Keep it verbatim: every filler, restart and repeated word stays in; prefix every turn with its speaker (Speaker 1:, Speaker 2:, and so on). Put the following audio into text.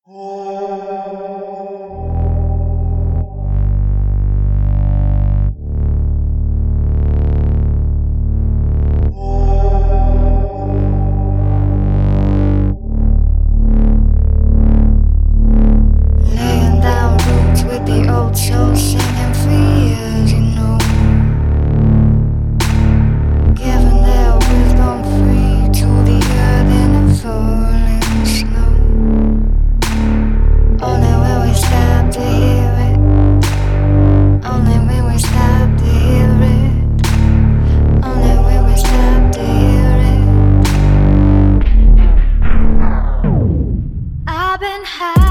Speaker 1: Laying down roots with the old soul, singing for years, you know. Giving their wisdom free to the earth in the falling snow. Only when we stop to hear it, only when we stop to hear it, only when we stop to hear it. I've been high.